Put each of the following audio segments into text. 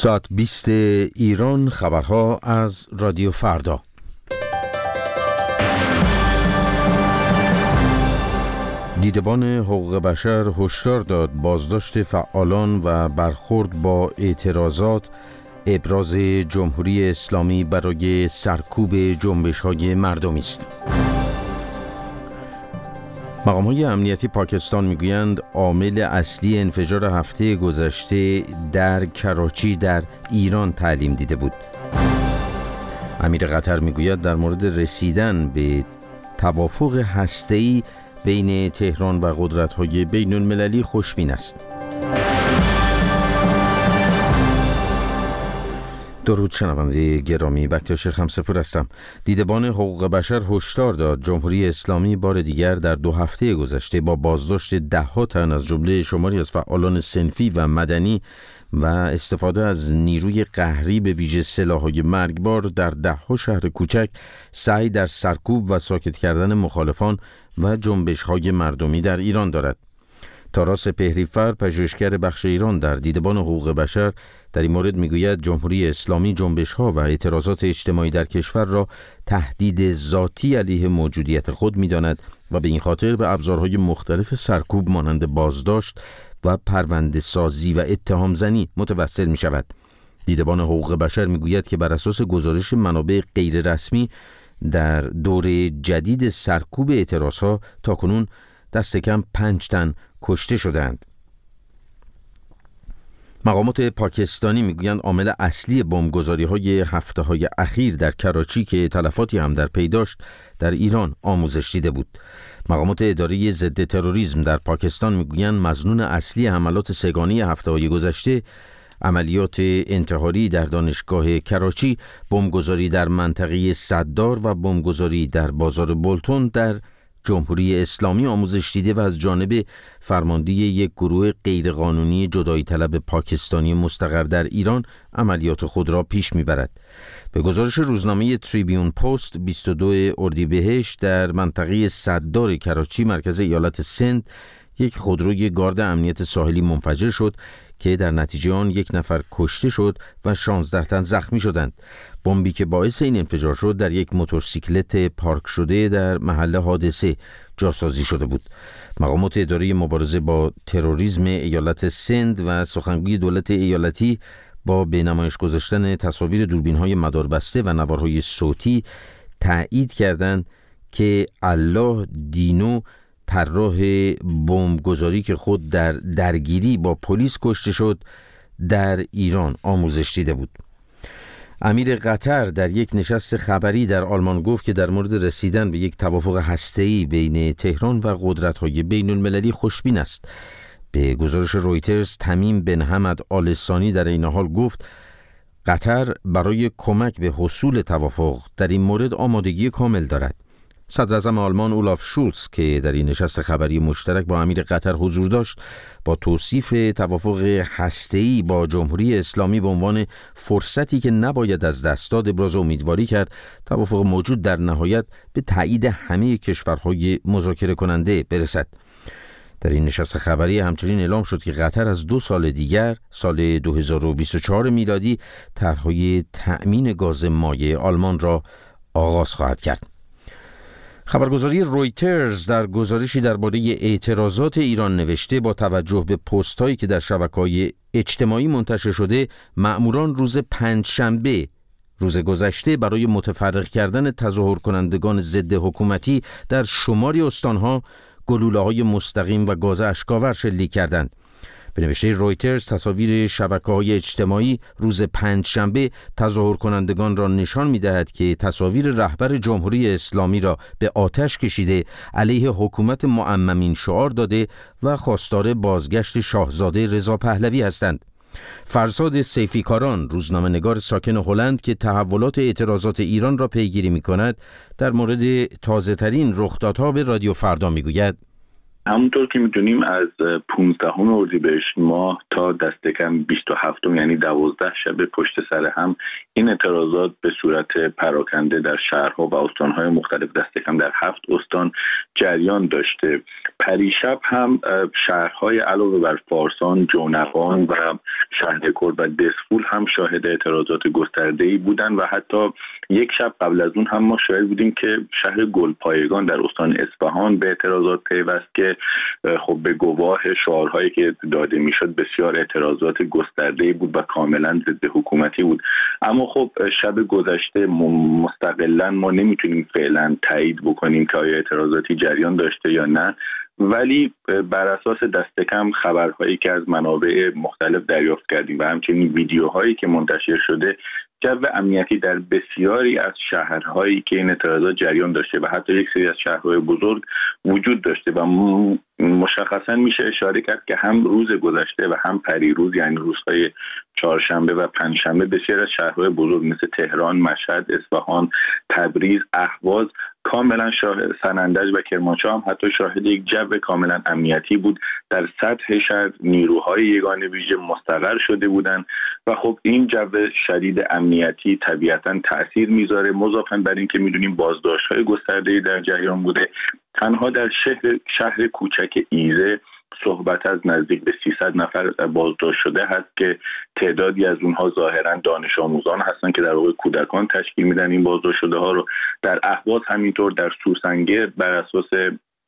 ساعت 20 ایران، خبرها از رادیو فردا. دیدبان حقوق بشر هشدار داد بازداشت فعالان و برخورد با اعتراضات ابراز جمهوری اسلامی برای سرکوب جنبش‌های مردمی است. مقام‌های امنیتی پاکستان میگویند عامل اصلی انفجار هفته گذشته در کراچی در ایران تعلیم دیده بود. امیر قطر میگوید در مورد رسیدن به توافق هسته‌ای بین تهران و قدرت‌های بین‌المللی خوشبین است. درود شنونده گرامی، بکتاش خمسپور هستم. دیدبان حقوق بشر هشدار داد جمهوری اسلامی بار دیگر در 2 هفته گذشته با بازداشت 10 تن از جمله شماری از فعالان صنفی و مدنی و استفاده از نیروی قهری به ویژه سلاح‌های مرگبار در 10 شهر کوچک سعی در سرکوب و ساکت کردن مخالفان و جنبش‌های مردمی در ایران دارد. تاراس پهریفر، پژوهشگر بخش ایران در دیدبان حقوق بشر، در این مورد میگوید جمهوری اسلامی جنبش‌ها و اعتراضات اجتماعی در کشور را تهدید ذاتی علیه موجودیت خود می‌داند و به این خاطر به ابزارهای مختلف سرکوب مانند بازداشت و پرونده سازی و اتهام زنی متوسل می‌شود. دیدبان حقوق بشر میگوید که بر اساس گزارش منابع غیر رسمی در دور جدید سرکوب اعتراضها تاکنون دست کم 5 تن کشته شدند. مقامات پاکستانی میگویند عامل اصلی بمبگذاری‌های هفته‌های اخیر در کراچی که تلفاتی هم در پی داشت در ایران آموزش دیده بود. مقامات اداره ضد تروریسم در پاکستان میگویند مظنون اصلی حملات سه‌گانه هفته‌های گذشته عملیات انتحاری در دانشگاه کراچی، بمبگذاری در منطقه صددار و بمبگذاری در بازار بولتون در جمهوری اسلامی آموزش دیده و از جانب فرمانده یک گروه غیرقانونی جدایی طلب پاکستانی مستقر در ایران عملیات خود را پیش میبرد. به گزارش روزنامه تریبیون پست، 22 اردیبهشت در منطقه صددار کراچی مرکز ایالت سند یک خودروی گارد امنیت ساحلی منفجر شد که در نتیجه آن 1 نفر کشته شد و 16 تن زخمی شدند. بمبی که باعث این انفجار شد در یک موتورسیکلت پارک شده در محل حادثه جاسازی شده بود. مقامات اداره مبارزه با تروریسم ایالت سند و سخنگوی دولت ایالتی با به نمایش گذاشتن تصاویر دوربین‌های مداربسته و نوارهای صوتی تایید کردند که الله دینو، طراح بمبگذاری که خود در درگیری با پلیس کشته شد، در ایران آموزش دیده بود. امیر قطر در یک نشست خبری در آلمان گفت که در مورد رسیدن به یک توافق هسته‌ای بین تهران و قدرت‌های بین‌المللی خوشبین است. به گزارش رویترز، تمیم بن حمد آل ثانی در این حال گفت قطر برای کمک به حصول توافق در این مورد آمادگی کامل دارد. صدر اعظم آلمان اولاف شولز که در این نشست خبری مشترک با امیر قطر حضور داشت، با توصیف توافق هسته‌ای با جمهوری اسلامی به عنوان فرصتی که نباید از دست داد ابراز امیدواری کرد توافق موجود در نهایت به تایید همه کشورهای مذاکره کننده برسد. در این نشست خبری همچنین اعلام شد که قطر از 2 سال دیگر، سال 2024 میلادی، طرح‌های تأمین گاز مایع آلمان را آغاز خواهد کرد. خبرگزاری رویترز در گزارشی درباره اعتراضات ایران نوشته با توجه به پست‌هایی که در شبکه‌های اجتماعی منتشر شده، مأموران روز 5 شنبه روز گذشته برای متفرق کردن تظاهر کنندگان ضد حکومتی در شماری استانها گلوله‌های مستقیم و گاز اشک‌آور شلیک کردند. به نوشته رویترز، تصاویر شبکه‌های اجتماعی روز 5 شنبه تظاهر کنندگان را نشان می‌دهد که تصاویر رهبر جمهوری اسلامی را به آتش کشیده، علیه حکومت معممین شعار داده و خواستار بازگشت شاهزاده رضا پهلوی هستند. فرزاد سیفیکاران، روزنامه‌نگار ساکن هلند که تحولات اعتراضات ایران را پیگیری می‌کند، در مورد تازه‌ترین رخدادها به رادیو فردا می‌گوید: همونطور که میدونیم از 15 اردیبهشت ماه تا دست کم 27 یعنی 12 شب پشت سر هم این اعتراضات به صورت پراکنده در شهرها و استانهای مختلف دست کم در 7 استان جریان داشته. پریشب هم شهرهای علاوه بر فارسان، جونقان و شهرکرد و دسفول هم شاهد اعتراضات گسترده‌ای بودن و حتی یک شب قبل از اون هم ما شاهد بودیم که شهر گلپایگان در استان اصفهان به اعتراضات پیوست که خب به گواه شعارهایی که داده میشد بسیار اعتراضات گسترده‌ای بود و کاملا ضد حکومتی بود. اما خب شب گذشته مستقلا ما نمیتونیم فعلا تایید بکنیم که آیا اعتراضاتی جریان داشته یا نه، ولی بر اساس دست کم خبرهایی که از منابع مختلف دریافت کردیم و همچنین ویدیوهایی که منتشر شده، جو امنیتی در بسیاری از شهرهایی که این اعتراضات جریان داشته و حتی یک سری از شهرهای بزرگ وجود داشته و مشخصا میشه اشاره کرد که هم روز گذشته و هم پریروز یعنی روزهای چهارشنبه و پنجشنبه بسیار از شهرهای بزرگ مثل تهران، مشهد، اصفهان، تبریز، اهواز کاملا سنندج و کرمانشاه هم حتی شاهد یک جو کاملا امنیتی بود. در سطح شهر نیروهای یگانه ویژه مستقر شده بودند و خب این جو شدید امنیتی طبیعتا تأثیر میذاره، مضافاً بر این که میدونیم بازداشت‌های گسترده‌ای در جریان بوده. تنها در شهر کوچک ایزه صحبت از نزدیک به 300 نفر بازداشت شده هست که تعدادی از اونها ظاهرا دانش آموزان هستن که در واقع کودکان تشکیل میدن این بازداشت شده ها رو. در اهواز همینطور، در سوسنگر بر اساس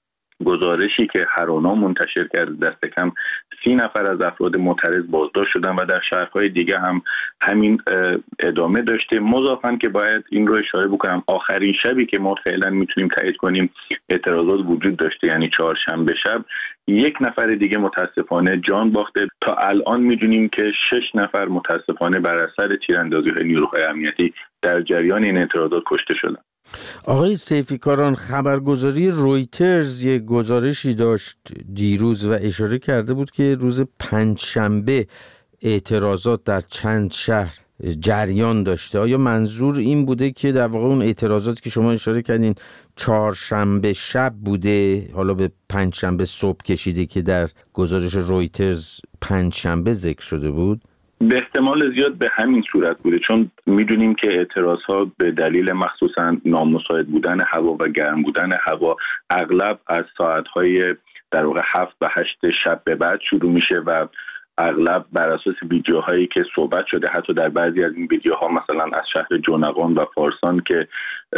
گزارشی که هرانا منتشر کرده دست کم 30 نفر از افراد معترض بازداشت شدن و در شهرهای دیگه هم همین ادامه داشته. مضافاً که باید این رو اشاره بکنم آخرین شبی که ما فعلا میتونیم تایید کنیم اعتراضات وجود داشته یعنی چهارشنبه شب، یک نفر دیگه متاسفانه جان باخته. تا الان میدونیم که 6 نفر متاسفانه بر اثر تیراندازی‌های نیروهای امنیتی در جریان این اعتراضات کشته شدن. آقای سیفیکاران، خبرگزاری رویترز یک گزارشی داشت دیروز و اشاره کرده بود که روز پنجشنبه اعتراضات در چند شهر جریان داشته. آیا منظور این بوده که در واقع اون اعتراضات که شما اشاره کردین چهارشنبه شب بوده حالا به پنجشنبه صبح کشیده که در گزارش رویترز پنجشنبه ذکر شده بود؟ به احتمال زیاد به همین صورت بوده، چون میدونیم که اعتراضها به دلیل مخصوصا نامساعد بودن هوا و گرم بودن هوا اغلب از ساعتهای در واقع 7 و 8 شب به بعد شروع میشه و اغلب بر اساس ویدیوهایی که صحبت شده، حتی در بعضی از این ویدیوها مثلا از شهر جونقان و فارسان که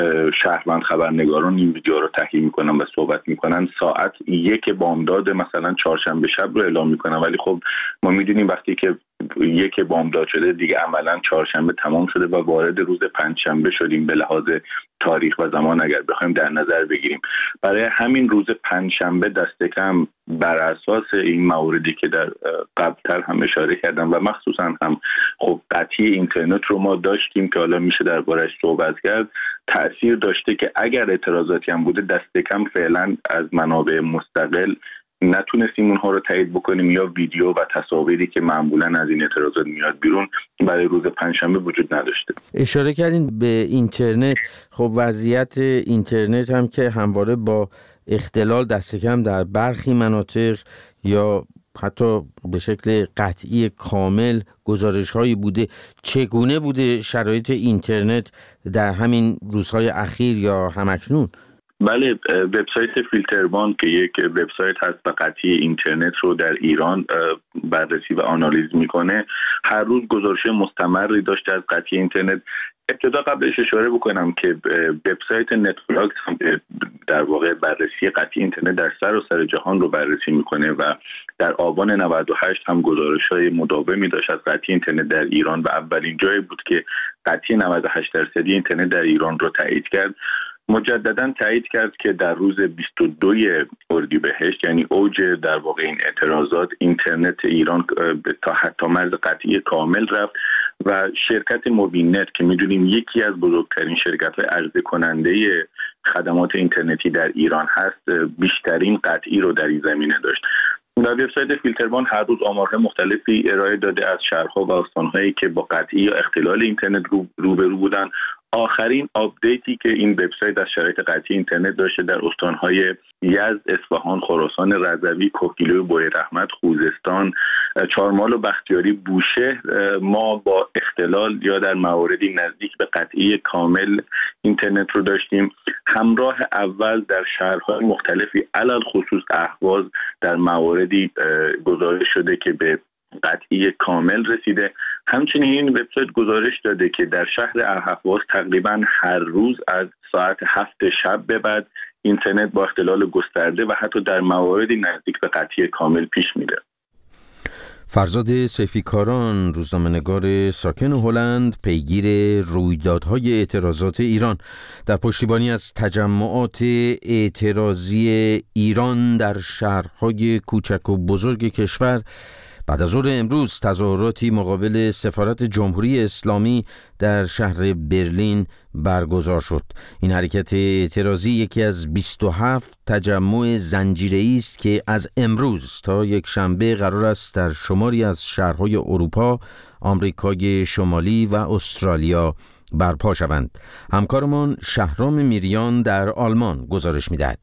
شهروند خبرنگاران این ویدیو رو تحلیل میکنن و صحبت میکنن، ساعت 1 بامداد مثلا چهارشنبه شب رو اعلام میکنن، ولی خب ما میدونیم وقتی که 1 بامداد شده دیگه عملا چهارشنبه تمام شده و وارد روز پنجشنبه شدیم به لحاظ تاریخ و زمان اگر بخوایم در نظر بگیریم. برای همین روز پنجشنبه دست کم بر اساس این مواردی که در قبلتر هم اشاره کردم و مخصوصا هم خب قطعی اینترنت رو ما داشتیم که حالا میشه دربارش صحبت کرد، تأثیر داشته که اگر اعتراضاتی هم بوده دست کم فعلا از منابع مستقل نتونستیم اونها رو تایید بکنیم یا ویدیو و تصاویری که معمولا از این اعتراضات میاد بیرون برای روز پنجشنبه وجود نداشته. اشاره کردین به اینترنت. خب وضعیت اینترنت هم که همواره با اختلال دست کم در برخی مناطق یا حتی به شکل قطعی کامل گزارش هایی بوده. چگونه بوده شرایط اینترنت در همین روزهای اخیر یا همکنون؟ بله، وبسایت فیلتربان که یک وبسایت هست و قطعی اینترنت رو در ایران بررسی و آنالیز میکنه، هر روز گزارش مستمری داشته از قطعی اینترنت. ابتدا قبلش اشاره بکنم که وبسایت نتفلاکس هم در واقع بررسی قطعی اینترنت در سراسر جهان رو بررسی میکنه و در آبان 98 هم گزارش‌های مداومی داشت از قطعی اینترنت در ایران و اولین جایی بود که قطعی 98% اینترنت در ایران رو تایید کرد. مجددا تایید کرد که در روز 22 اردیبهشت یعنی اوج در واقع این اعتراضات، اینترنت ایران تا حتی مرز قطعی کامل رفت و شرکت موبینت که میدونیم یکی از بزرگترین شرکت‌های عرضه کننده خدمات اینترنتی در ایران هست، بیشترین قطعی رو در این زمینه داشت. و وبسایت فیلتربان هر روز آمارهای مختلفی ارائه داده از شهرها و استان‌هایی که با قطعی یا اختلال اینترنت روبرو بودن. آخرین آپدیتی که این وبسایت در شرایط قطعی اینترنت داشته در استان‌های یزد، اصفهان، خراسان رضوی، کوهگیلوی بویراحمد، خوزستان، چهارمال و بختیاری، بوشهر ما با اختلال یا در مواردی نزدیک به قطعی کامل اینترنت رو داشتیم. همراه اول در شهرهای مختلفی علل خصوص اهواز در مواردی گزارش شده که به قطعی کامل رسیده. همچنین این وبسایت گزارش داده که در شهر اهواز تقریبا هر روز از ساعت 7 شب به بعد اینترنت با اختلال گسترده و حتی در مواردی نزدیک به قطعی کامل پیش میره. فرزاد سیفیکاران، روزنامه‌نگار ساکن هلند، پیگیر رویدادهای اعتراضات ایران در پشتیبانی از تجمعات اعتراضی ایران در شهرهای کوچک و بزرگ کشور، بعد از ظهر امروز تظاهراتی مقابل سفارت جمهوری اسلامی در شهر برلین برگزار شد. این حرکت اعتراضی یکی از 27 تجمع زنجیره‌ای است که از امروز تا یک شنبه قرار است در شماری از شهرهای اروپا، آمریکای شمالی و استرالیا برپا شوند. همکارمان شهرام میریان در آلمان گزارش می‌دهد.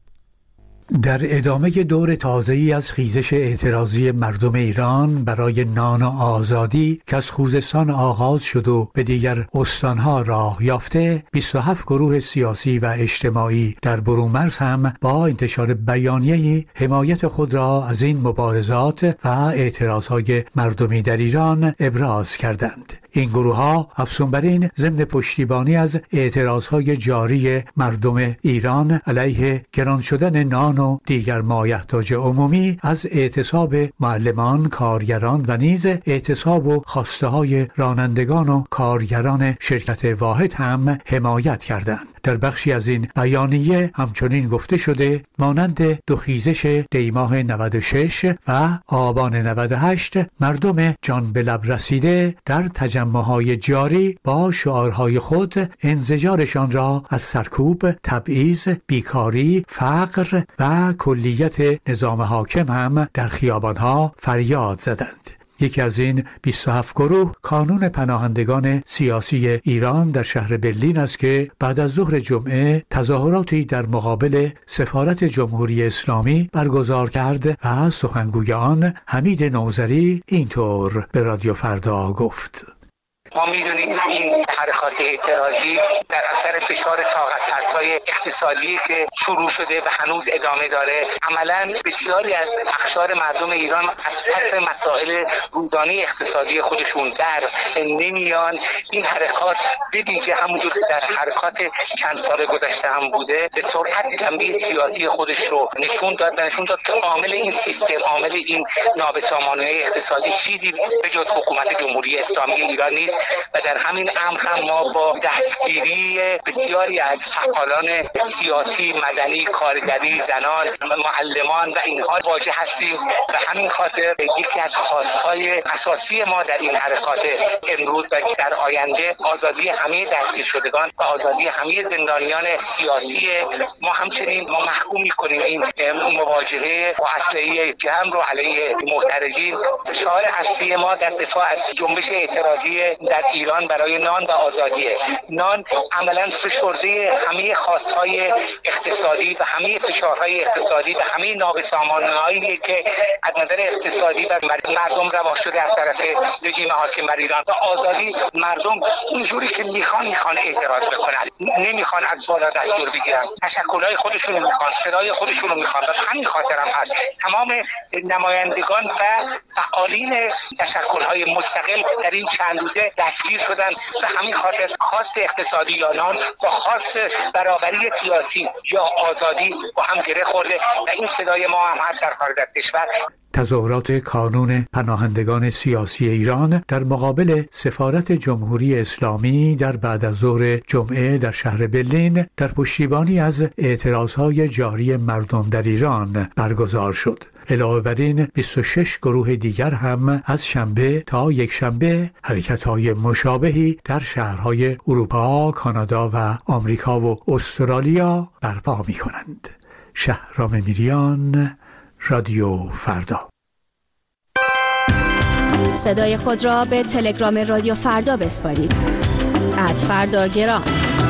در ادامه دور تازه‌ای از خیزش اعتراضی مردم ایران برای نان و آزادی که از خوزستان آغاز شد و به دیگر استانها راه یافته، 27 گروه سیاسی و اجتماعی در برومرز هم با انتشار بیانیه‌ای حمایت خود را از این مبارزات و اعتراضهای مردمی در ایران ابراز کردند. این گروه‌ها افزون بر این ضمن پشتیبانی از اعتراضهای جاری مردم ایران علیه گران شدن نان و دیگر مایحتاج عمومی از اعتصاب معلمان، کارگران و نیز اعتصاب و خواسته‌های رانندگان و کارگران شرکت واحد هم حمایت کردند. در بخشی از این بیانیه همچنین گفته شده مانند دو خیزش دیماه 96 و آبان 98 مردم جان به لب رسیده در تجمعهای جاری با شعارهای خود انزجارشان را از سرکوب، تبعیض، بیکاری، فقر و کلیت نظام حاکم هم در خیابانها فریاد زدند. یکی از این 27 گروه کانون پناهندگان سیاسی ایران در شهر برلین است که بعد از ظهر جمعه تظاهراتی در مقابل سفارت جمهوری اسلامی برگزار کرد و سخنگوی آن حمید نوذری اینطور به رادیو فردا گفت: ما میدونیم این حرکات اعتراضی در اثر فشار طاقت فرسای اقتصادی که شروع شده و هنوز ادامه داره، عملاً بسیاری از اقشار مردم ایران از پس مسائل روزانه اقتصادی خودشون در نمیان. این حرکات به ویژه همونجور که در حرکات چند سال گذشته هم بوده، به سرعت جنبه سیاسی خودش رو نشون داد که عامل این سیستم، عامل این نابسامانی اقتصادی چیزی به جز حکومت جمهوری اسلامی ایران نیست و در همین امر هم ما با دستگیری بسیاری از فعالان سیاسی، مدنی، کارگری، زنان، معلمان و اینها واجه هستیم و همین خاطر یکی از خواستهای اساسی ما در این حرکات امروز و در آینده آزادی همه دستگیر شدگان و آزادی همه زندانیان سیاسی. ما همچنین ما محکوم می‌کنیم این مواجهه با اسلحه جمع رو علیه معترضین. شعار اصلی ما در دفاع از جنبش اعتراضی در ایران برای نان و آزادیه. نان عملاً فشرده همه خواستهای اقتصادی و همه فشارهای اقتصادی و همه نابسامانی‌هایی که از نظر اقتصادی و مردم روا شده از طرف رژیم حاکم بر ایران. و آزادی مردم اینجوری که میخوان اعتراض بکنن، نمیخوان از بالا دستور بگیرن، تشکل‌های خودشون رو میخوان، صدای خودشون رو میخوان. و همین خاطر هم هست تمام نمایندگان و فعالین تشکل‌های مستقل در این چند روزه دستگیر شدن و همین خاطر خواست اقتصادی یا نان با خواست برابری سیاسی یا آزادی با هم گره خورده و این صدای ما هم هست در خارج از کشور. تظاهرات کانون پناهندگان سیاسی ایران در مقابل سفارت جمهوری اسلامی در بعد از ظهر جمعه در شهر برلین در پشتیبانی از اعتراضهای جاری مردم در ایران برگزار شد. علاوه بر این 26 گروه دیگر هم از شنبه تا یک شنبه حرکت‌های مشابهی در شهرهای اروپا، کانادا و آمریکا و استرالیا برپا می‌کنند. شهرام میریان، رادیو فردا. صدای خود را به تلگرام رادیو فردا بسپارید. @فرداگرام.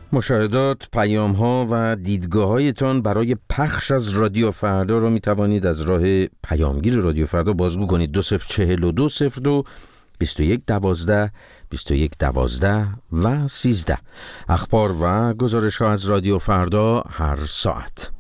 مشاهدات، پیام‌ها و دیدگاه‌هایتان برای پخش از رادیو فردا رو می‌توانید از راه پیامگیر رادیو فردا بازگو کنید. 204202 2112 2112 و 13. اخبار و گزارش‌ها از رادیو فردا هر ساعت.